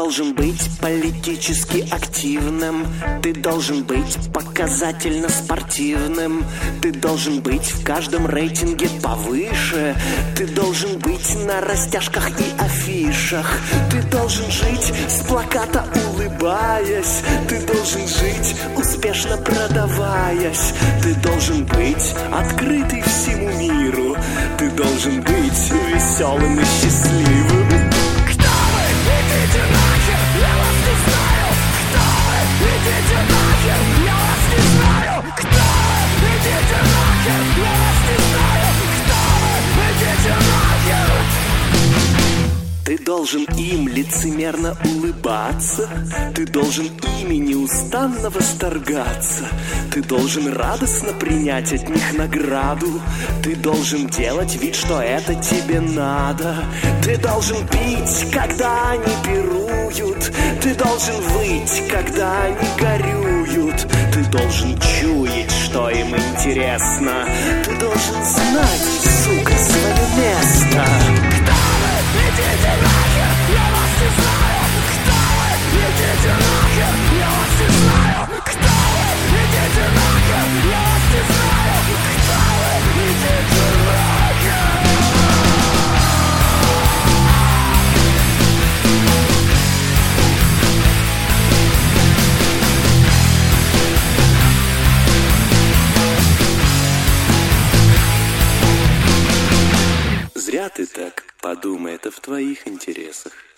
должен быть политически активным, ты должен быть показательно спортивным, ты должен быть в каждом рейтинге повыше, ты должен быть на растяжках и афишах, ты должен жить с плаката улыбаясь, ты должен жить успешно продаваясь, ты должен быть открытый всему миру, ты должен быть веселым и счастливым. Кто вы? Идите нахер, я вас не знаю. Кто вы? Идите нахер, я вас не знаю. Кто вы? Идите нахер, я вас не знаю. Кто вы? Идите нахер. Ты должен им лицемерно улыбаться, ты должен ими неустанно восторгаться, ты должен радостно принять от них награду, ты должен делать вид, что это тебе надо, ты должен пить, когда они пируют, ты должен выть, когда они горюют, ты должен чуять, что им интересно, ты должен знать, сука, свое место. Идите нахер, я вас не знаю. Кто вы? Идите нахер, я вас не знаю. Кто вы? Идите нахер, я вас не знаю. Кто вы? Идите нахер. Зря ты так, подумай, это в твоих интересах.